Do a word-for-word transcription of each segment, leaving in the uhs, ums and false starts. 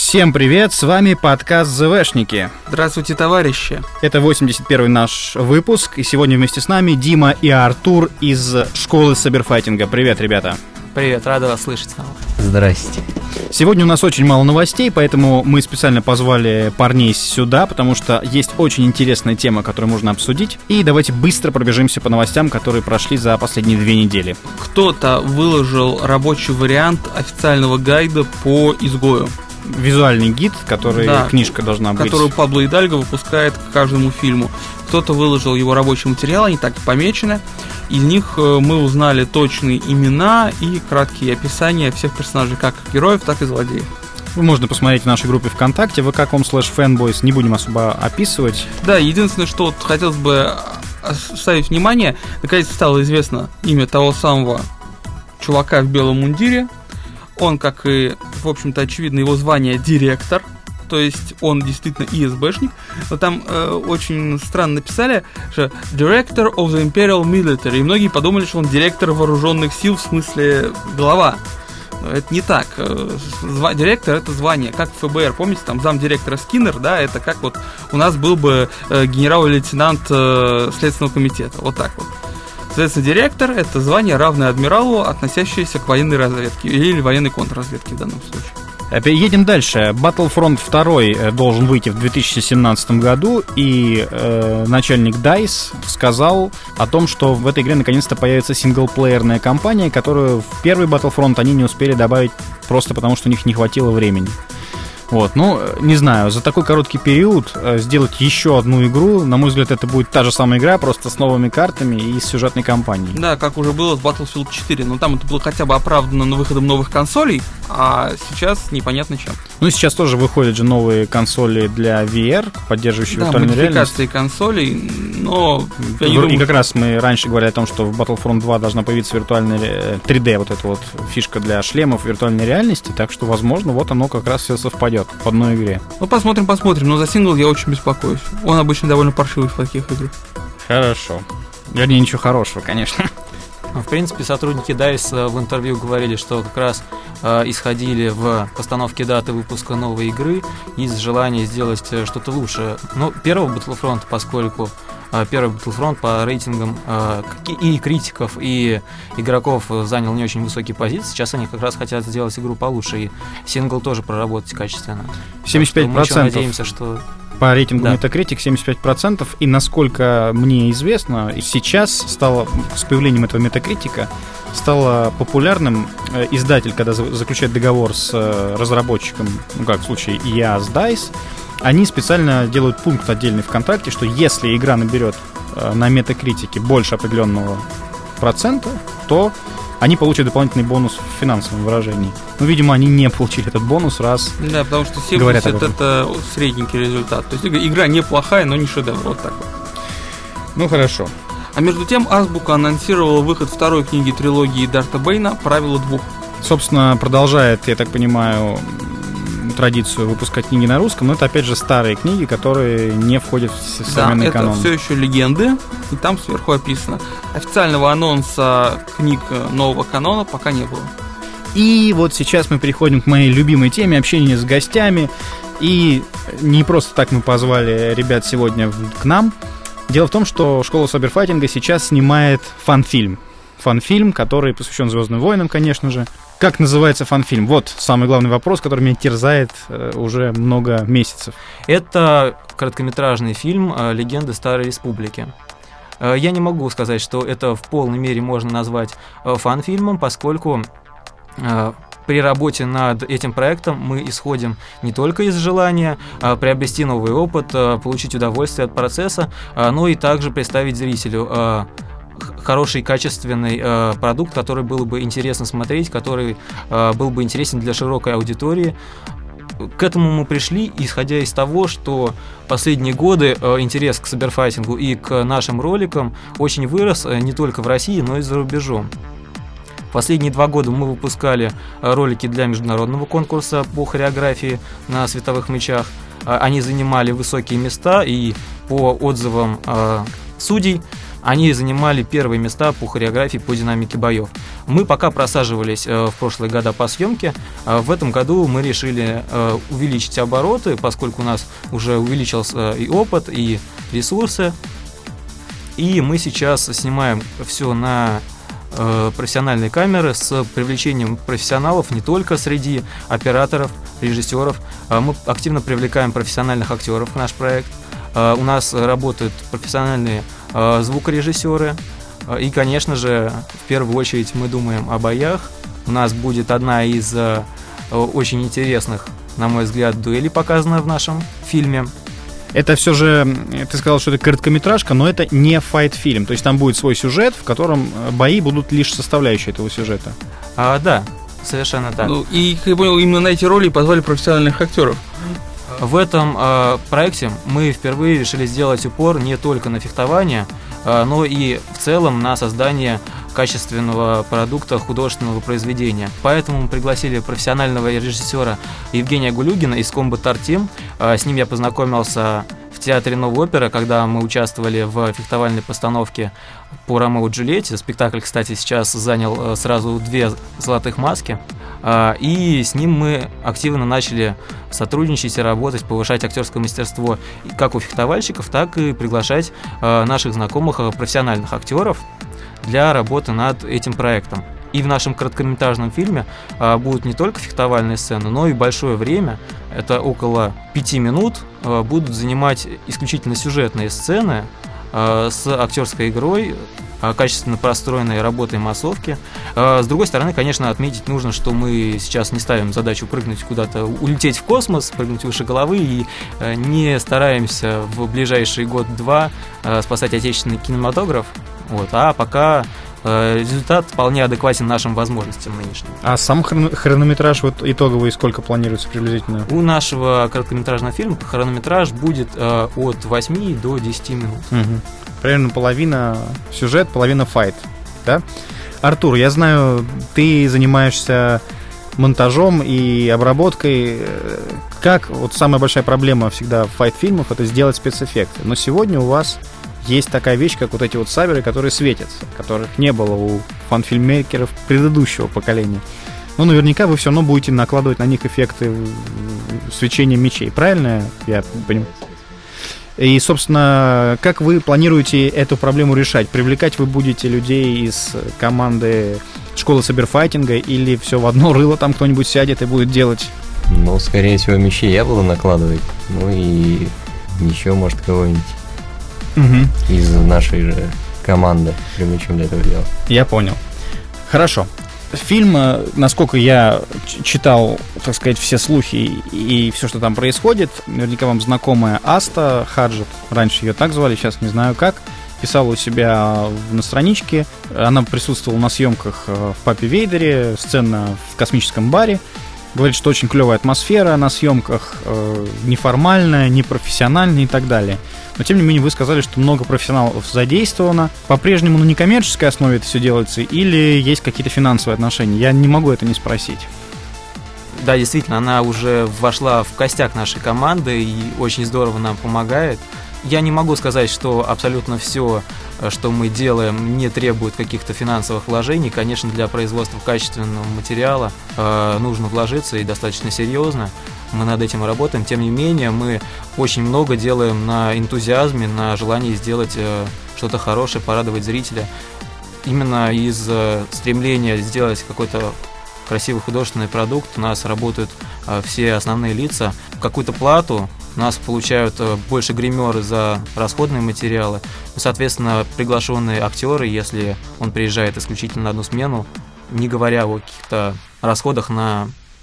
Всем привет, с вами подкаст ЗВшники. Здравствуйте, товарищи. Это восемьдесят первый наш выпуск, и сегодня вместе с нами Дима и Артур из школы Саберфайтинга. Привет, ребята. Привет, рада вас слышать снова. Здрасте. Сегодня у нас очень мало новостей, поэтому мы специально позвали парней сюда, потому что есть очень интересная тема, которую можно обсудить. И давайте быстро пробежимся по новостям, которые прошли за последние две недели. Кто-то выложил рабочий вариант официального гайда по «Изгою». Визуальный гид, который да, книжка должна быть. Которую Пабло Идальго выпускает к каждому фильму. Кто-то выложил его рабочий материал, они так и помечены. Из них мы узнали точные имена и краткие описания всех персонажей, как героев, так и злодеев. Можно посмотреть в нашей группе ВКонтакте, вэ ка точка ком слэш фэнбойс, не будем особо описывать. Да, единственное, что вот хотелось бы оставить внимание, наконец стало известно имя того самого чувака в белом мундире. Он, как и, в общем-то, очевидно, его звание директор, то есть он действительно и эс бэ-шник, но там э, очень странно написали, что Director of the Imperial Military, и многие подумали, что он директор вооруженных сил, в смысле глава. Но это не так. Зва- директор — это звание, как в эф бэ эр, помните, там замдиректора Скиннер, да, это как вот у нас был бы э, генерал-лейтенант э, Следственного комитета, вот так вот. Соответственно, директор — это звание, равное адмиралу, относящееся к военной разведке или военной контрразведке в данном случае. Едем дальше. Battlefront два должен выйти в две тысячи семнадцатом году, и э, начальник дайс сказал о том, что в этой игре наконец-то появится синглплеерная кампания, которую в первый Battlefront они не успели добавить просто потому, что у них не хватило времени. Вот, ну, не знаю, за такой короткий период э, сделать еще одну игру, на мой взгляд, это будет та же самая игра, просто с новыми картами и с сюжетной кампанией. Да, как уже было с Battlefield четыре, но там это было хотя бы оправдано выходом новых консолей, а сейчас непонятно чем. Ну, сейчас тоже выходят же новые консоли для ви ар, поддерживающие да, виртуальную реальность. Да, модификации консолей, но... Я и, не думаю, и как что... раз мы раньше говорили о том, что в Battlefront два должна появиться виртуальная три дэ, вот эта вот фишка для шлемов виртуальной реальности, так что, возможно, вот оно как раз все совпадет в одной игре. Ну, посмотрим, посмотрим, но за сингл я очень беспокоюсь. Он обычно довольно паршивый в таких играх. Хорошо. Вернее, ничего хорошего, конечно. В принципе, сотрудники дайс в интервью говорили, что как раз э, исходили в постановке даты выпуска новой игры из желания сделать что-то лучше. Ну, первый Battlefront, поскольку э, первый Battlefront по рейтингам э, и критиков, и игроков занял не очень высокие позиции, сейчас они как раз хотят сделать игру получше, и сингл тоже проработать качественно. семьдесят пять процентов. Мы надеемся, что... По рейтингу да. Metacritic семьдесят пять процентов, и насколько мне известно, сейчас стало, с появлением этого Metacritic, стало популярным э, издатель, когда за, заключает договор с э, разработчиком, ну как в случае и эй с дайс, они специально делают пункт отдельный в контракте, что если игра наберет э, на Metacritic больше определенного процента, то они получат дополнительный бонус в финансовом выражении. Ну, видимо, они не получили этот бонус, раз. Да, потому что семьдесят это средненький результат. То есть игра неплохая, но не шедевр. Вот так вот. Ну, хорошо. А между тем, Азбука анонсировала выход второй книги трилогии Дарта Бэйна «Правила двух». Собственно, продолжает, я так понимаю, традицию выпускать книги на русском, но это, опять же, старые книги, которые не входят в современный да, канон. Это все еще легенды, и там сверху описано. Официального анонса книг нового канона пока не было. И вот сейчас мы переходим к моей любимой теме — общение с гостями. И не просто так мы позвали ребят сегодня к нам. Дело в том, что школа Саберфайтинга сейчас снимает фан-фильм. Фан-фильм, который посвящен «Звездным войнам», конечно же. Как называется фан-фильм? Вот самый главный вопрос, который меня терзает э, уже много месяцев. Это короткометражный фильм «Легенды Старой Республики». Я не могу сказать, что это в полной мере можно назвать фан-фильмом, поскольку при работе над этим проектом мы исходим не только из желания приобрести новый опыт, получить удовольствие от процесса, но и также представить зрителю хороший, качественный э, продукт, который было бы интересно смотреть, который э, был бы интересен для широкой аудитории. К этому мы пришли, исходя из того, что последние годы э, интерес к саберфайтингу и к нашим роликам очень вырос э, не только в России, но и за рубежом. Последние два года мы выпускали э, ролики для международного конкурса по хореографии на световых мечах. Э, они занимали высокие места, и по отзывам э, судей Они занимали первые места по хореографии, по динамике боев. Мы пока просаживались в прошлые года по съемке. В этом году мы решили увеличить обороты, поскольку у нас уже увеличился и опыт, и ресурсы. И мы сейчас снимаем все на профессиональные камеры с привлечением профессионалов не только среди операторов, режиссеров. Мы активно привлекаем профессиональных актеров в наш проект. У нас работают профессиональные звукорежиссеры. И, конечно же, в первую очередь мы думаем о боях. У нас будет одна из очень интересных, на мой взгляд, дуэлей, показанная в нашем фильме. Это все же, ты сказал, что это короткометражка, но это не файт-фильм. То есть там будет свой сюжет, в котором бои будут лишь составляющей этого сюжета. А, да, совершенно так. Ну, и, как я понял, именно на эти роли позвали профессиональных актеров. В этом э, проекте мы впервые решили сделать упор не только на фехтование, э, но и в целом на создание качественного продукта, художественного произведения. Поэтому мы пригласили профессионального режиссера Евгения Гулюгина из Combat Art Team. Э, с ним я познакомился в театре Новой оперы, когда мы участвовали в фехтовальной постановке по Ромео и Джульетте. Спектакль, кстати, сейчас занял сразу две золотых маски. И с ним мы активно начали сотрудничать и работать, повышать актерское мастерство как у фехтовальщиков, так и приглашать наших знакомых профессиональных актеров для работы над этим проектом. И в нашем короткометражном фильме будут не только фехтовальные сцены, но и большое время, это около пяти минут, будут занимать исключительно сюжетные сцены с актерской игрой, качественно простроенной работой массовки. С другой стороны, конечно, отметить нужно, что мы сейчас не ставим задачу прыгнуть куда-то, улететь в космос, прыгнуть выше головы, и не стараемся в ближайший год-два спасать отечественный кинематограф. Вот, а пока результат вполне адекватен нашим возможностям нынешним. А сам хрон- хронометраж вот итоговый сколько планируется приблизительно? У нашего короткометражного фильма хронометраж будет э, от восьми до десяти минут. Угу. Примерно половина сюжет, половина файт, да? Артур, я знаю, ты занимаешься монтажом и обработкой. Как вот самая большая проблема всегда в файт-фильмах — это сделать спецэффекты. Но сегодня у вас есть такая вещь, как вот эти вот саберы, которые светятся, которых не было у фан-фильммейкеров предыдущего поколения. Но наверняка вы все равно будете накладывать на них эффекты свечения мечей. Правильно я понимаю? И, собственно, как вы планируете эту проблему решать? Привлекать вы будете людей из команды школы саберфайтинга, или все в одно рыло там кто-нибудь сядет и будет делать? Ну, скорее всего, мечи я буду накладывать. Ну и еще, может, кого-нибудь угу. из нашей же команды привлечем для этого дела. Я понял. Хорошо. Фильм, насколько я читал, так сказать, все слухи и все, что там происходит, наверняка вам знакомая Аста Хаджет, раньше ее так звали, сейчас не знаю как, писала у себя на страничке. Она присутствовала на съемках в «Папе Вейдере», сцена в космическом баре. Говорит, что очень клевая атмосфера на съемках, э, неформальная, непрофессиональная и так далее. Но, тем не менее, вы сказали, что много профессионалов задействовано. По-прежнему на некоммерческой основе это все делается или есть какие-то финансовые отношения? Я не могу это не спросить. Да, действительно, она уже вошла в костяк нашей команды и очень здорово нам помогает. Я не могу сказать, что абсолютно все, что мы делаем, не требует каких-то финансовых вложений. Конечно, для производства качественного материала э, нужно вложиться и достаточно серьезно. Мы над этим работаем. Тем не менее, мы очень много делаем на энтузиазме, на желании сделать э, что-то хорошее, порадовать зрителя. Именно из э, стремления сделать какой-то красивый художественный продукт у нас работают э, все основные лица. Какую-то плату у нас получают больше гримеры за расходные материалы. Соответственно, приглашенные актеры, если он приезжает исключительно на одну смену, не говоря о каких-то расходах на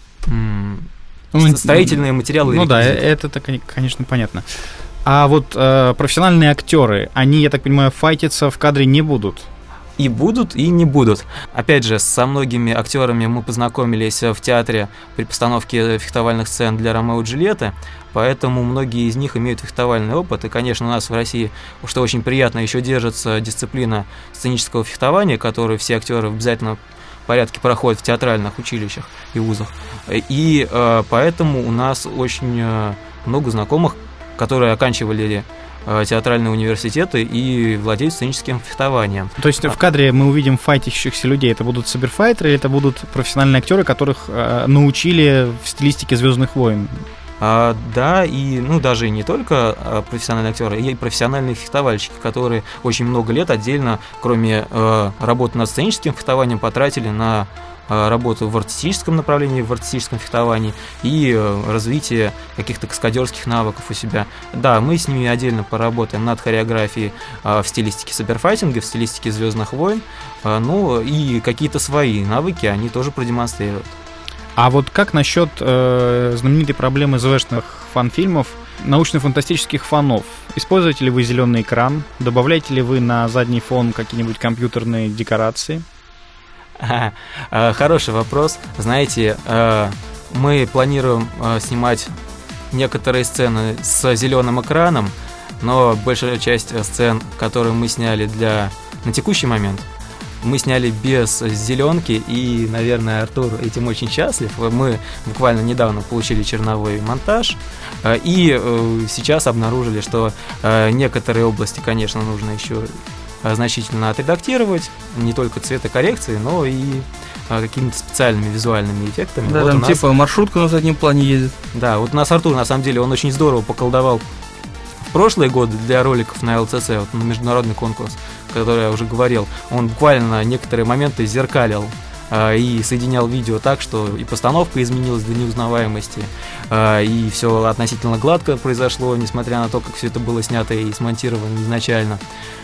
м- ну, строительные материалы. Ну да, это, конечно, понятно. А вот э, профессиональные актеры, они, я так понимаю, файтиться в кадре не будут? И будут, и не будут. Опять же, со многими актерами мы познакомились в театре при постановке фехтовальных сцен для Ромео и Джульетты, поэтому многие из них имеют фехтовальный опыт. И, конечно, у нас в России, что очень приятно, еще держится дисциплина сценического фехтования, которую все актеры в обязательном порядке проходят в театральных училищах и вузах. И э, поэтому у нас очень э, много знакомых, которые оканчивали театральные университеты и владеют сценическим фехтованием. То есть в кадре мы увидим файтящихся людей. Это будут саберфайтеры или это будут профессиональные актеры, которых э, научили в стилистике «Звездных войн»? А, да, и ну даже не только а, профессиональные актеры, и профессиональные фехтовальщики, которые очень много лет отдельно, кроме э, работы над сценическим фехтованием, потратили на э, работу в артистическом направлении, в артистическом фехтовании и э, развитие каких-то каскадерских навыков у себя. Да, мы с ними отдельно поработаем над хореографией э, в стилистике саберфайтинга, в стилистике «Звездных войн», э, ну и какие-то свои навыки они тоже продемонстрируют. А вот как насчет э, знаменитой проблемы ЗВшных фан-фильмов, научно-фантастических фанов? Используете ли вы зеленый экран? Добавляете ли вы на задний фон какие-нибудь компьютерные декорации? А, а, хороший вопрос. Знаете, а, мы планируем а, снимать некоторые сцены с зеленым экраном, но большая часть сцен, которые мы сняли для на текущий момент, мы сняли без зеленки, и, наверное, Артур этим очень счастлив. Мы буквально недавно получили черновой монтаж, и сейчас обнаружили, что некоторые области, конечно, нужно еще значительно отредактировать, не только цветокоррекции, но и какими-то специальными визуальными эффектами. Да, вот там нас... типа маршрутка на заднем плане едет. Да, вот у нас Артур, на самом деле, он очень здорово поколдовал в прошлые годы для роликов на эл си си, вот, на международный конкурс, который я уже говорил. Он буквально на некоторые моменты зеркалил э, и соединял видео так, что и постановка изменилась до неузнаваемости, э, и все относительно гладко произошло, несмотря на то, как все это было снято и смонтировано изначально.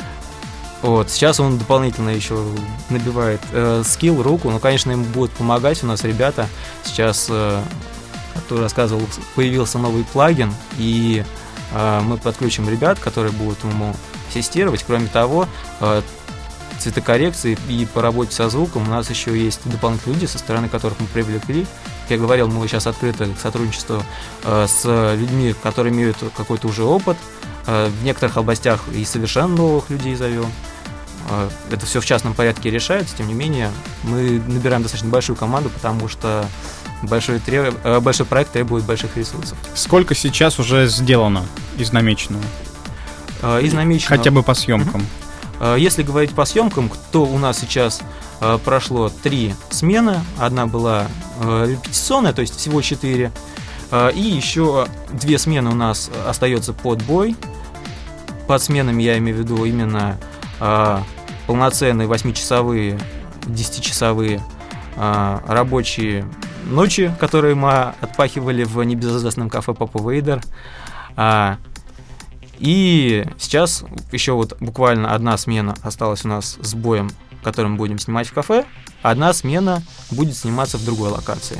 Вот, сейчас он дополнительно еще набивает э, скилл, руку, но, конечно, ему будут помогать у нас ребята. Сейчас, э, Артур рассказывал, появился новый плагин, и э, мы подключим ребят, которые будут ему ассистировать. Кроме того, э, цветокоррекции и по работе со звуком у нас еще есть дополнительные люди, со стороны которых мы привлекли. Как я говорил, мы сейчас открыты к сотрудничеству э, с людьми, которые имеют какой-то уже опыт. Э, в некоторых областях и совершенно новых людей зовем. Э, это все в частном порядке решается, тем не менее, мы набираем достаточно большую команду, потому что большой, треб... э, большой проект требует больших ресурсов. Сколько сейчас уже сделано из намеченного? Э, из намеченного... Хотя бы по съемкам. Mm-hmm. Если говорить по съемкам, то у нас сейчас э, прошло три смены. Одна была э, репетиционная, то есть всего четыре. Э, и еще две смены у нас остается под бой. Под сменами я имею в виду именно э, полноценные восьмичасовые, десятичасовые э, рабочие ночи, которые мы отпахивали в небезызвестном кафе Папа Вейдер. Э, И сейчас еще вот буквально одна смена осталась у нас с боем, который мы будем снимать в кафе. Одна смена будет сниматься в другой локации.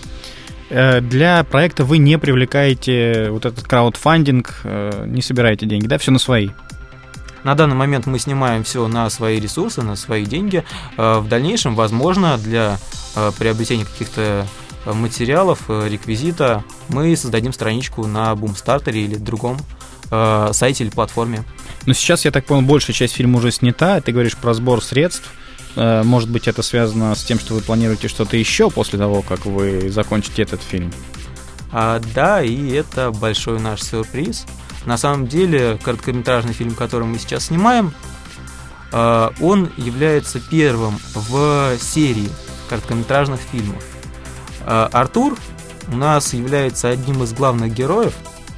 Для проекта вы не привлекаете вот этот краудфандинг, не собираете деньги, да? Все на свои? На данный момент мы снимаем все на свои ресурсы, на свои деньги. В дальнейшем, возможно, для приобретения каких-то материалов, реквизита, мы создадим страничку на Бумстартере или другом сайте или платформе. Но сейчас, я так понял, большая часть фильма уже снята. Ты говоришь про сбор средств. Может быть, это связано с тем, что вы планируете что-то еще после того, как вы закончите этот фильм? А, да, и это большой наш сюрприз. На самом деле, короткометражный фильм, который мы сейчас снимаем, он является первым в серии короткометражных фильмов. Артур у нас является одним из главных героев,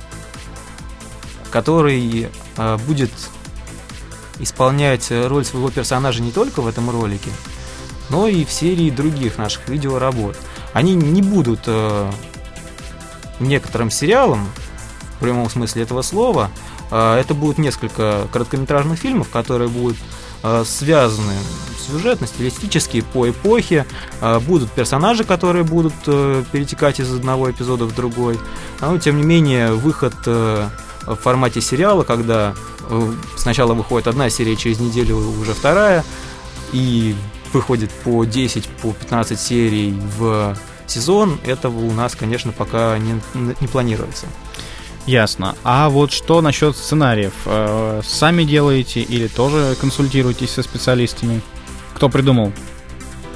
который э, будет исполнять роль своего персонажа не только в этом ролике, но и в серии других наших видеоработ. Они не будут э, некоторым сериалом, в прямом смысле этого слова. Э, это будут несколько короткометражных фильмов, которые будут э, связаны сюжетно, стилистически, по эпохе. Э, будут персонажи, которые будут э, перетекать из одного эпизода в другой. Но, тем не менее, выход... Э, в формате сериала, когда сначала выходит одна серия, через неделю уже вторая, и выходит по десять, по пятнадцать серий в сезон, этого у нас, конечно, пока не, не планируется. Ясно. А вот что насчет сценариев? Сами делаете или тоже консультируетесь со специалистами? Кто придумал?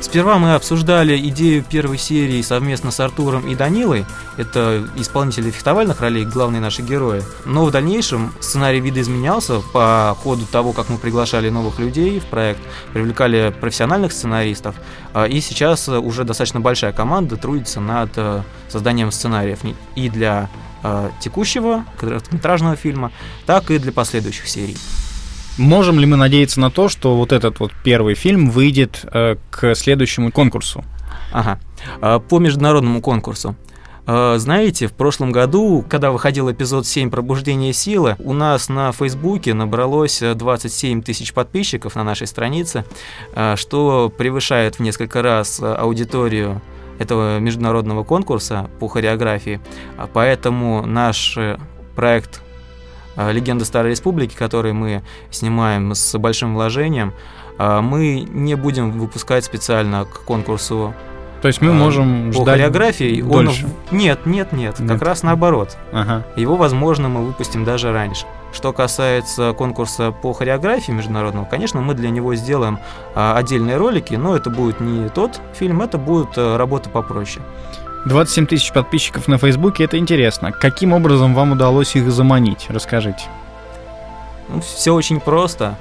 Сперва мы обсуждали идею первой серии совместно с Артуром и Данилой. Это исполнители фехтовальных ролей, главные наши герои. Но в дальнейшем сценарий видоизменялся по ходу того, как мы приглашали новых людей в проект, привлекали профессиональных сценаристов. И сейчас уже достаточно большая команда трудится над созданием сценариев и для текущего короткометражного фильма, так и для последующих серий. Можем ли мы надеяться на то, что вот этот вот первый фильм выйдет э, к следующему конкурсу? Ага. По международному конкурсу. Знаете, в прошлом году, когда выходил эпизод семь «Пробуждение силы», у нас на Фейсбуке набралось двадцать семь тысяч подписчиков на нашей странице, что превышает в несколько раз аудиторию этого международного конкурса по хореографии. Поэтому наш проект «Легенды Старой Республики», который мы снимаем с большим вложением, мы не будем выпускать специально к конкурсу. То есть мы можем по ждать хореографии. дольше? Он... Нет, нет, нет, нет, как раз наоборот. Ага. Его, возможно, мы выпустим даже раньше. Что касается конкурса по хореографии международного, конечно, мы для него сделаем отдельные ролики, но это будет не тот фильм, это будет работа попроще. двадцать семь тысяч подписчиков на Фейсбуке, это интересно. Каким образом вам удалось их заманить? Расскажите. Ну, все очень просто.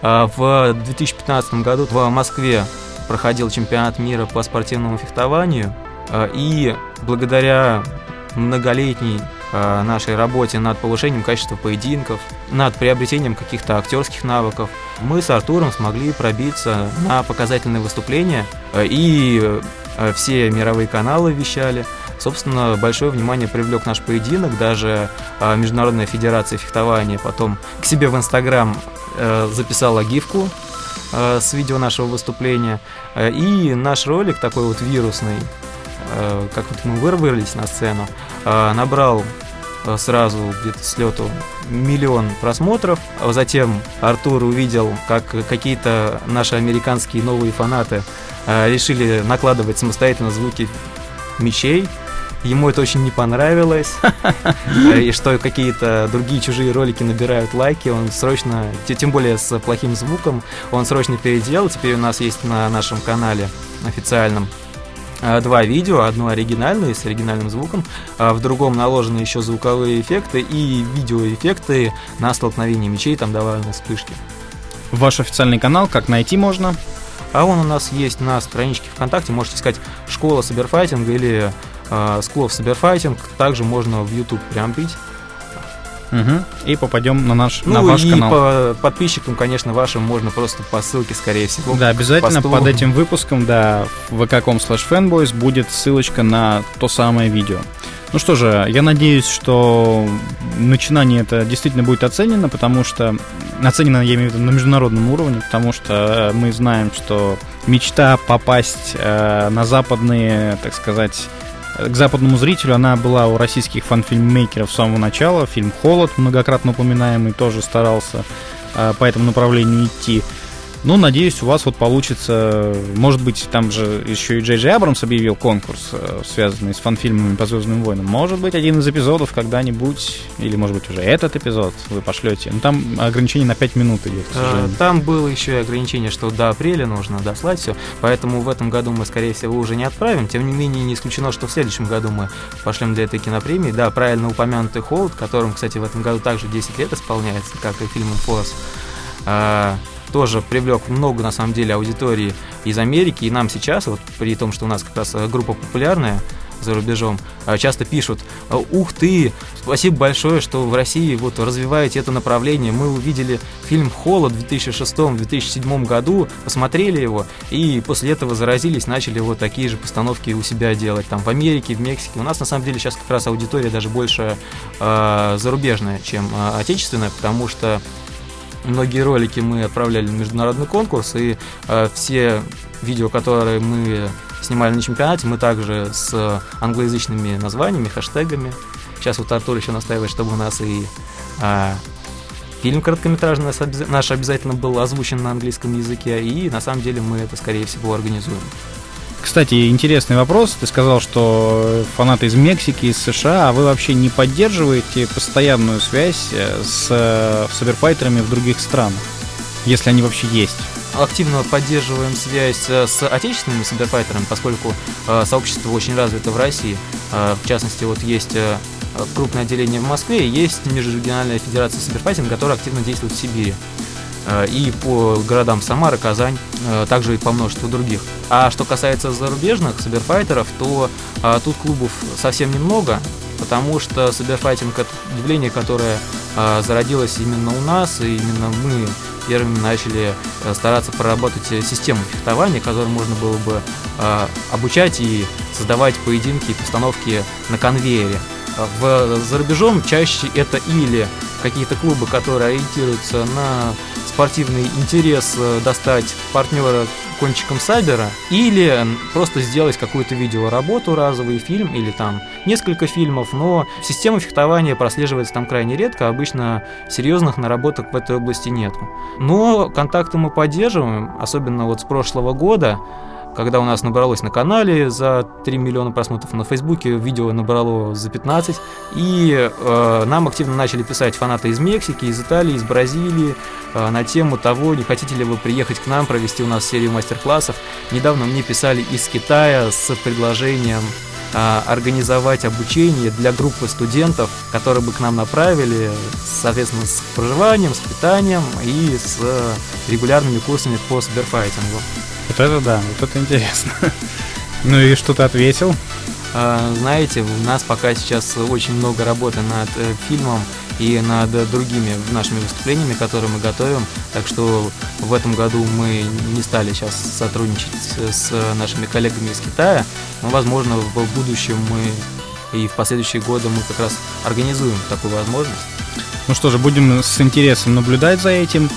В две тысячи пятнадцатом году в Москве проходил чемпионат мира по спортивному фехтованию, и благодаря многолетней нашей работе над повышением качества поединков, над приобретением каких-то актерских навыков, мы с Артуром смогли пробиться на показательные выступления, и все мировые каналы вещали. Собственно, большое внимание привлек наш поединок, даже Международная федерация фехтования потом к себе в Инстаграм записала гифку с видео нашего выступления, и наш ролик такой вот вирусный, как вот мы вырвались на сцену, набрал сразу где-то с лету миллион просмотров. Затем Артур увидел, как какие-то наши американские новые фанаты решили накладывать самостоятельно звуки мечей. Ему это очень не понравилось, и что какие-то другие чужие ролики набирают лайки, он срочно, тем более с плохим звуком, он срочно переделал. Теперь у нас есть на нашем канале официальном два видео, одно оригинальное с оригинальным звуком, а в другом наложены еще звуковые эффекты и видеоэффекты на столкновении мечей, там добавлены вспышки. Ваш официальный канал, как найти можно? А он у нас есть на страничке ВКонтакте, можете искать «Школа Саберфайтинга» или э, «School of Cyberfighting», также можно в YouTube прям бить. Угу. И попадем на наш ну, на ваш и канал. По подписчикам, конечно, вашим можно просто по ссылке, скорее всего. Да, обязательно посту. Под этим выпуском, да, в ви кей точка ком слэш фэнбойс будет ссылочка на то самое видео. Ну что же, я надеюсь, что начинание это действительно будет оценено, потому что оценено, я имею в виду, на международном уровне, потому что мы знаем, что мечта попасть э, на западные, так сказать, к западному зрителю, она была у российских фан-фильммейкеров с самого начала. Фильм «Холод», многократно упоминаемый, тоже старался э, по этому направлению идти. Ну, надеюсь, у вас вот получится. Может быть, там же еще и Джей Джей Абрамс объявил конкурс, связанный с фан-фильмами по «Звездным войнам». Может быть, один из эпизодов когда-нибудь, или, может быть, уже этот эпизод вы пошлете. Ну, там ограничение на пять минут идет, к сожалению. Там было еще и ограничение, что до апреля нужно дослать все, поэтому в этом году мы, скорее всего, уже не отправим. Тем не менее, не исключено, что в следующем году мы пошлем для этой кинопремии. Да, правильно упомянутый «Холод», которым, кстати, в этом году также десять лет исполняется, как и фильм «Инфорс», тоже привлек много, на самом деле, аудитории из Америки, и нам сейчас, вот при том, что у нас как раз группа популярная за рубежом, часто пишут: ух ты, спасибо большое, что в России вот развиваете это направление, мы увидели фильм «Холод» в две тысячи шестом — две тысячи седьмом году, посмотрели его, и после этого заразились, начали вот такие же постановки у себя делать, там, в Америке, в Мексике. У нас, на самом деле, сейчас как раз аудитория даже больше э, зарубежная, чем э, отечественная, потому что многие ролики мы отправляли на международный конкурс, и э, все видео, которые мы снимали на чемпионате, мы также с англоязычными названиями, хэштегами. Сейчас вот Артур еще настаивает, чтобы у нас и э, фильм короткометражный наш обязательно был озвучен на английском языке, и на самом деле мы это, скорее всего, организуем. Кстати, интересный вопрос. Ты сказал, что фанаты из Мексики, из США, а вы вообще не поддерживаете постоянную связь с саберфайтерами в других странах? если они вообще есть? Активно поддерживаем связь с отечественными саберфайтерами, поскольку э, сообщество очень развито в России. Э, в частности, вот есть э, крупное отделение в Москве, и есть Межрегиональная федерация саберфайтинга, которая активно действует в Сибири. Э, и по городам Самара, Казань, э, также и по множеству других. А что касается зарубежных саберфайтеров, то э, тут клубов совсем немного, потому что саберфайтинг — это явление, которое э, зародилось именно у нас, и именно мы первыми начали э, стараться проработать систему фехтования, которую можно было бы э, обучать и создавать поединки и постановки на конвейере. В, за рубежом чаще это или какие-то клубы, которые ориентируются на спортивный интерес достать партнера кончиком сабера, или просто сделать какую-то видеоработу, разовый фильм, или там несколько фильмов, но система фехтования прослеживается там крайне редко, обычно серьезных наработок в этой области нету. Но контакты мы поддерживаем, особенно вот с прошлого года, когда у нас набралось на канале за три миллиона просмотров, на Фейсбуке видео набрало за пятнадцать, и э, нам активно начали писать фанаты из Мексики, из Италии, из Бразилии э, на тему того, не хотите ли вы приехать к нам, провести у нас серию мастер-классов. Недавно мне писали из Китая с предложением э, организовать обучение для группы студентов, которые бы к нам направили, соответственно, с проживанием, с питанием и с э, регулярными курсами по саберфайтингу. Вот это да, вот это интересно. Ну и что ты ответил? Знаете, у нас пока сейчас очень много работы над э, фильмом и над другими нашими выступлениями, которые мы готовим. Так что в этом году мы не стали сейчас сотрудничать с нашими коллегами из Китая. Но, возможно, в будущем мы и в последующие годы мы как раз организуем такую возможность. Ну что же, будем с интересом наблюдать за этим.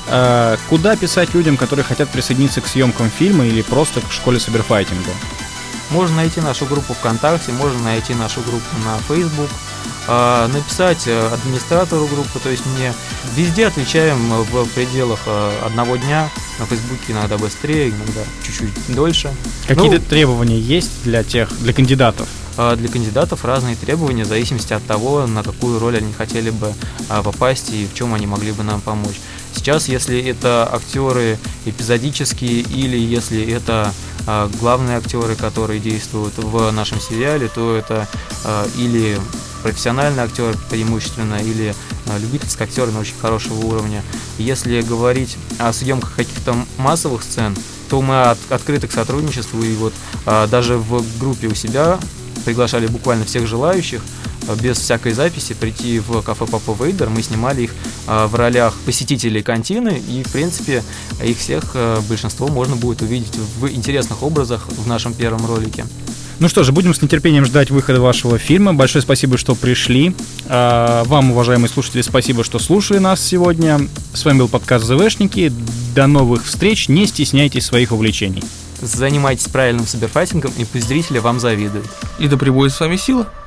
Куда писать людям, которые хотят присоединиться к съемкам фильма или просто к школе саберфайтинга? Можно найти нашу группу ВКонтакте, можно найти нашу группу на Facebook, написать администратору группы, то есть мне. Везде отвечаем в пределах одного дня, на Фейсбуке иногда быстрее, иногда чуть-чуть дольше. Какие-то ну, требования есть для тех, для кандидатов? Для кандидатов разные требования в зависимости от того, на какую роль они хотели бы попасть и в чем они могли бы нам помочь. Сейчас, если это актеры эпизодические или если это э, главные актеры, которые действуют в нашем сериале, то это э, или профессиональный актер преимущественно, или э, любительский актер на очень хорошего уровня. Если говорить о съемках каких-то массовых сцен, то мы от, открыты к сотрудничеству, и вот э, даже в группе у себя приглашали буквально всех желающих без всякой записи прийти в кафе Папа Вейдер. Мы снимали их э, в ролях посетителей кантины, и, в принципе, их всех, э, большинство можно будет увидеть в интересных образах в нашем первом ролике. Ну что же, будем с нетерпением ждать выхода вашего фильма. Большое спасибо, что пришли. А, вам, уважаемые слушатели, спасибо, что слушали нас сегодня. С вами был подкаст ЗВшники. До новых встреч. Не стесняйтесь своих увлечений. Занимайтесь правильным саберфайтингом, и пусть зрители вам завидуют. И да пребудет с вами сила.